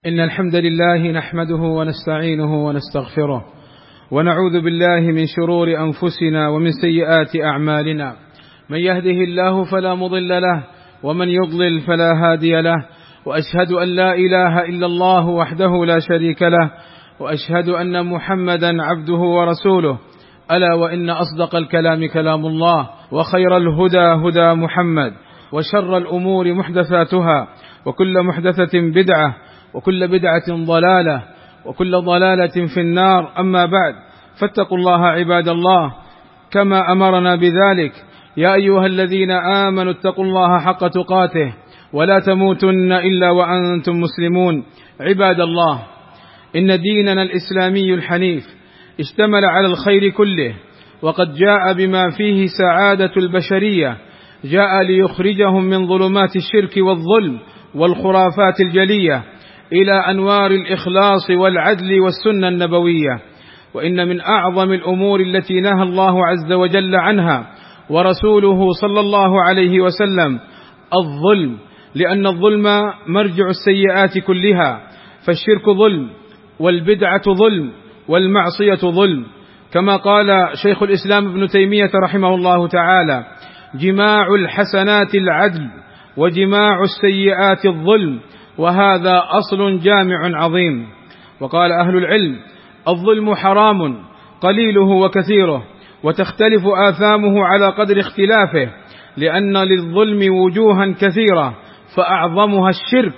إن الحمد لله نحمده ونستعينه ونستغفره ونعوذ بالله من شرور أنفسنا ومن سيئات أعمالنا. من يهده الله فلا مضل له ومن يضلل فلا هادي له، وأشهد أن لا إله إلا الله وحده لا شريك له، وأشهد أن محمدا عبده ورسوله. ألا وإن أصدق الكلام كلام الله، وخير الهدى هدى محمد، وشر الأمور محدثاتها، وكل محدثة بدعة، وكل بدعة ضلالة، وكل ضلالة في النار. أما بعد، فاتقوا الله عباد الله كما أمرنا بذلك. يا أيها الذين آمنوا اتقوا الله حق تقاته ولا تموتن إلا وأنتم مسلمون. عباد الله، إن ديننا الإسلامي الحنيف اشتمل على الخير كله، وقد جاء بما فيه سعادة البشرية، جاء ليخرجهم من ظلمات الشرك والظلم والخرافات الجلية إلى أنوار الإخلاص والعدل والسنة النبوية. وإن من أعظم الأمور التي نهى الله عز وجل عنها ورسوله صلى الله عليه وسلم الظلم، لأن الظلم مرجع السيئات كلها، فالشرك ظلم، والبدعة ظلم، والمعصية ظلم. كما قال شيخ الإسلام ابن تيمية رحمه الله تعالى: جماع الحسنات العدل، وجماع السيئات الظلم، وهذا أصل جامع عظيم. وقال أهل العلم: الظلم حرام قليله وكثيره، وتختلف آثامه على قدر اختلافه، لأن للظلم وجوها كثيرة، فأعظمها الشرك،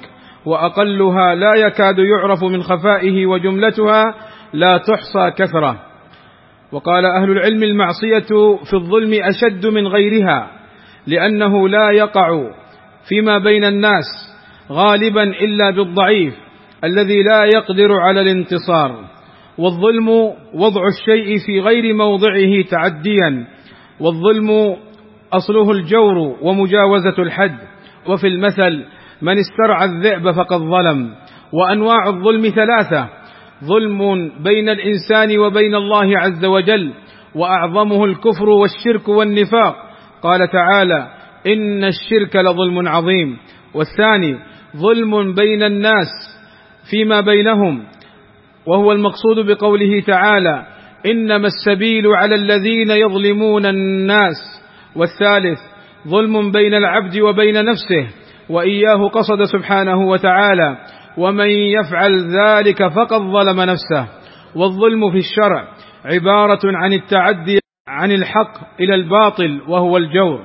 وأقلها لا يكاد يعرف من خفائه، وجملتها لا تحصى كثرة. وقال أهل العلم: المعصية في الظلم أشد من غيرها، لأنه لا يقع فيما بين الناس غالبا إلا بالضعيف الذي لا يقدر على الانتصار. والظلم وضع الشيء في غير موضعه تعديا، والظلم أصله الجور ومجاوزة الحد. وفي المثل: من استرعى الذئب فقد ظلم. وأنواع الظلم ثلاثة: ظلم بين الإنسان وبين الله عز وجل، وأعظمه الكفر والشرك والنفاق، قال تعالى: إن الشرك لظلم عظيم. والثاني ظلم بين الناس فيما بينهم، وهو المقصود بقوله تعالى: إنما السبيل على الذين يظلمون الناس. والثالث ظلم بين العبد وبين نفسه، وإياه قصد سبحانه وتعالى: ومن يفعل ذلك فقد ظلم نفسه. والظلم في الشرع عبارة عن التعدي عن الحق إلى الباطل، وهو الجور.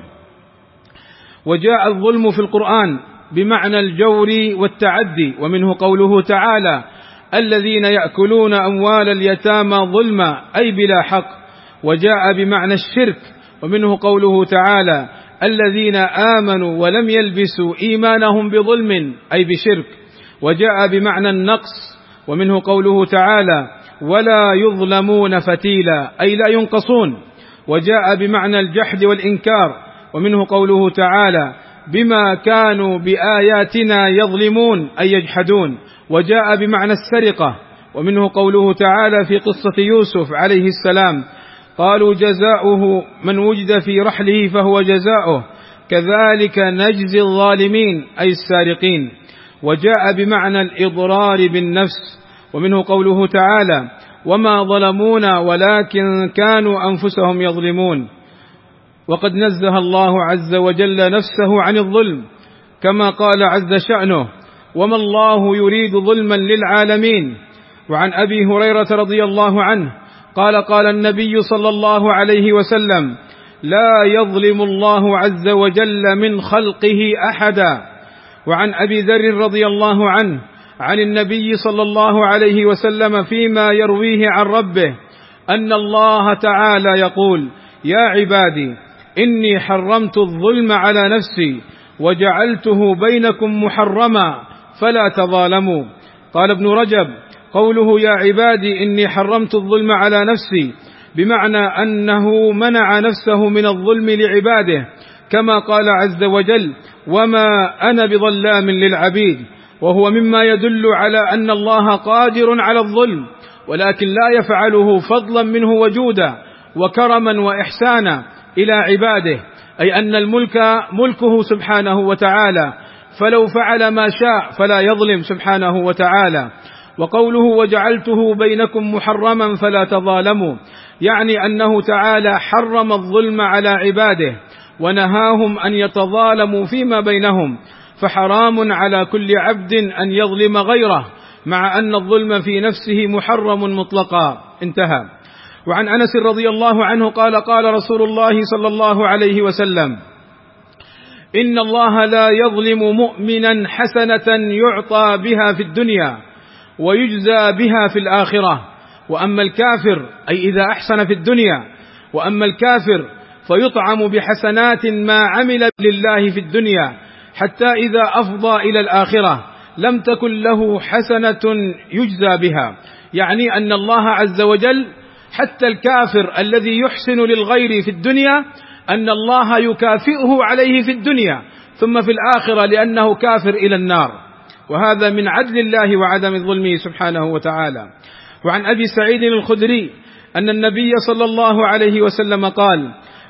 وجاء الظلم في القرآن بمعنى الجور والتعدي، ومنه قوله تعالى: الذين يأكلون أموال اليتامى ظلما، أي بلا حق. وجاء بمعنى الشرك، ومنه قوله تعالى: الذين آمنوا ولم يلبسوا إيمانهم بظلم، أي بشرك. وجاء بمعنى النقص، ومنه قوله تعالى: ولا يظلمون فتيلا، أي لا ينقصون. وجاء بمعنى الجحد والإنكار، ومنه قوله تعالى: بما كانوا بآياتنا يظلمون، أي يجحدون. وجاء بمعنى السرقة، ومنه قوله تعالى في قصة يوسف عليه السلام: قالوا جزاؤه من وجد في رحله فهو جزاؤه كذلك نجزي الظالمين، أي السارقين. وجاء بمعنى الإضرار بالنفس، ومنه قوله تعالى: وما ظلمونا ولكن كانوا أنفسهم يظلمون. وقد نزه الله عز وجل نفسه عن الظلم، كما قال عز شأنه: وما الله يريد ظلما للعالمين. وعن أبي هريرة رضي الله عنه قال: قال النبي صلى الله عليه وسلم: لا يظلم الله عز وجل من خلقه أحدا. وعن أبي ذر رضي الله عنه عن النبي صلى الله عليه وسلم فيما يرويه عن ربه أن الله تعالى يقول: يا عبادي إني حرمت الظلم على نفسي وجعلته بينكم محرما فلا تظالموا. قال ابن رجب: قوله يا عبادي إني حرمت الظلم على نفسي بمعنى أنه منع نفسه من الظلم لعباده، كما قال عز وجل: وما أنا بظلام للعبيد. وهو مما يدل على أن الله قادر على الظلم، ولكن لا يفعله فضلا منه وجودا وكرما وإحسانا إلى عباده، أي أن الملك ملكه سبحانه وتعالى، فلو فعل ما شاء فلا يظلم سبحانه وتعالى. وقوله وجعلته بينكم محرما فلا تظالموا، يعني أنه تعالى حرم الظلم على عباده ونهاهم أن يتظالموا فيما بينهم، فحرام على كل عبد أن يظلم غيره، مع أن الظلم في نفسه محرم مطلقا. انتهى. وعن أنس رضي الله عنه قال قال رسول الله صلى الله عليه وسلم: إن الله لا يظلم مؤمنا حسنة يعطى بها في الدنيا ويجزى بها في الآخرة، وأما الكافر، أي إذا أحسن في الدنيا، وأما الكافر فيطعم بحسنات ما عمل لله في الدنيا حتى إذا أفضى إلى الآخرة لم تكن له حسنة يجزى بها، يعني أن الله عز وجل حتى الكافر الذي يحسن للغير في الدنيا أن الله يكافئه عليه في الدنيا ثم في الآخرة لأنه كافر إلى النار، وهذا من عدل الله وعدم ظلمه سبحانه وتعالى. وعن أبي سعيد الخدري أن النبي صلى الله عليه وسلم قال: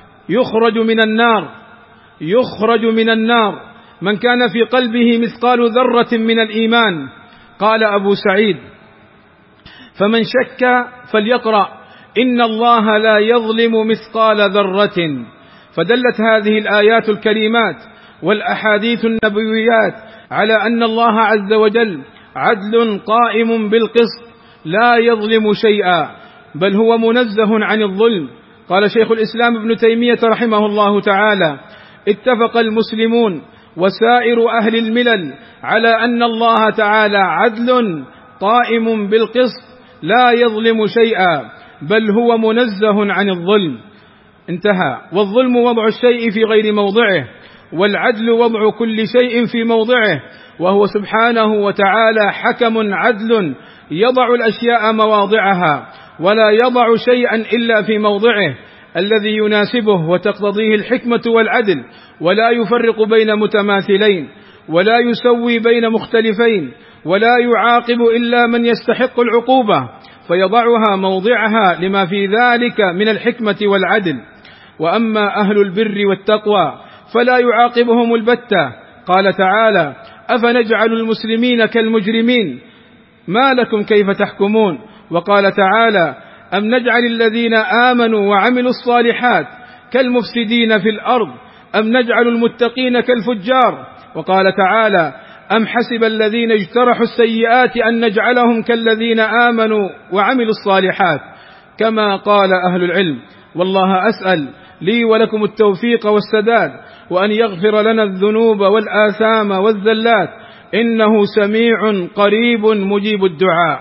يخرج من النار من كان في قلبه مثقال ذرة من الإيمان. قال أبو سعيد: فمن شك فليقرأ إن الله لا يظلم مثقال ذرة. فدلت هذه الآيات الكريمات والأحاديث النبويات على أن الله عز وجل عدل قائم بالقسط لا يظلم شيئا، بل هو منزه عن الظلم. قال شيخ الإسلام ابن تيمية رحمه الله تعالى: اتفق المسلمون وسائر أهل الملل على أن الله تعالى عدل قائم بالقسط لا يظلم شيئا، بل هو منزه عن الظلم. انتهى. والظلم وضع الشيء في غير موضعه، والعدل وضع كل شيء في موضعه، وهو سبحانه وتعالى حكم عدل يضع الأشياء مواضعها، ولا يضع شيئا إلا في موضعه الذي يناسبه وتقتضيه الحكمة والعدل، ولا يفرق بين متماثلين، ولا يسوي بين مختلفين، ولا يعاقب إلا من يستحق العقوبة، فيضعها موضعها لما في ذلك من الحكمة والعدل. وأما أهل البر والتقوى فلا يعاقبهم البتة. قال تعالى: أفنجعل المسلمين كالمجرمين ما لكم كيف تحكمون. وقال تعالى: أم نجعل الذين آمنوا وعملوا الصالحات كالمفسدين في الأرض أم نجعل المتقين كالفجار. وقال تعالى: أم حسب الذين اجترحوا السيئات أن نجعلهم كالذين آمنوا وعملوا الصالحات. كما قال أهل العلم. والله أسأل لي ولكم التوفيق والسداد، وأن يغفر لنا الذنوب والآثام والزلات، إنه سميع قريب مجيب الدعاء.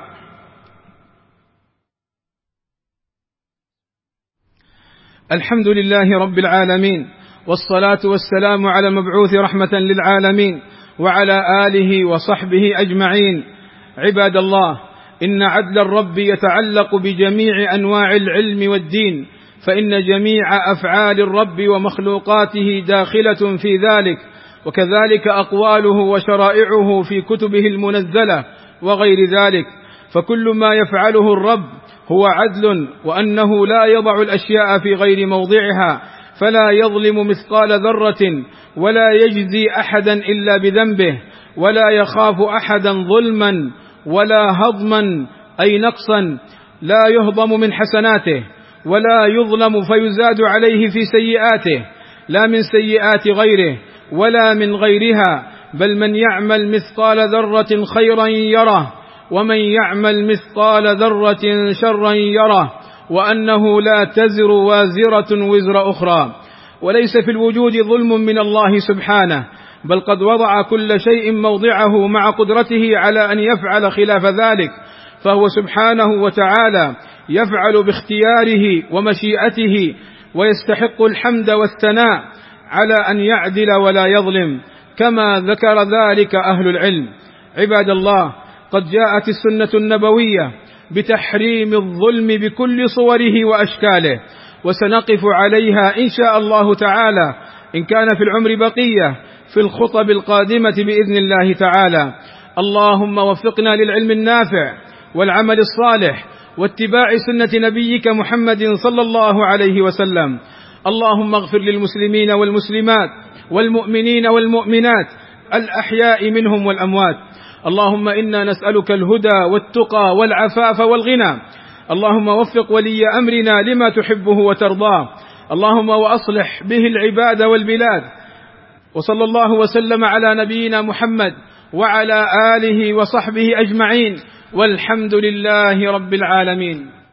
الحمد لله رب العالمين، والصلاة والسلام على المبعوث رحمة للعالمين وعلى آله وصحبه أجمعين. عباد الله، إن عدل الرب يتعلق بجميع أنواع العلم والدين، فإن جميع أفعال الرب ومخلوقاته داخلة في ذلك، وكذلك أقواله وشرائعه في كتبه المنزلة وغير ذلك، فكل ما يفعله الرب هو عدل، وأنه لا يضع الأشياء في غير موضعها، فلا يظلم مثقال ذرة، ولا يجزي أحدا إلا بذنبه، ولا يخاف أحدا ظلما ولا هضما أي نقصا، لا يهضم من حسناته ولا يظلم فيزاد عليه في سيئاته، لا من سيئات غيره ولا من غيرها، بل من يعمل مثقال ذرة خيرا يره، ومن يعمل مثقال ذرة شرا يره، وأنه لا تزر وازرة وزر أخرى. وليس في الوجود ظلم من الله سبحانه، بل قد وضع كل شيء موضعه مع قدرته على أن يفعل خلاف ذلك، فهو سبحانه وتعالى يفعل باختياره ومشيئته، ويستحق الحمد والثناء على أن يعدل ولا يظلم، كما ذكر ذلك أهل العلم. عباد الله، قد جاءت السنة النبوية بتحريم الظلم بكل صوره وأشكاله، وسنقف عليها إن شاء الله تعالى إن كان في العمر بقية في الخطب القادمة بإذن الله تعالى. اللهم وفقنا للعلم النافع والعمل الصالح واتباع سنة نبيك محمد صلى الله عليه وسلم. اللهم اغفر للمسلمين والمسلمات والمؤمنين والمؤمنات الأحياء منهم والأموات. اللهم إنا نسألك الهدى والتقى والعفاف والغنى. اللهم وفق ولي أمرنا لما تحبه وترضاه. اللهم وأصلح به العباد والبلاد. وصلى الله وسلم على نبينا محمد وعلى آله وصحبه أجمعين، والحمد لله رب العالمين.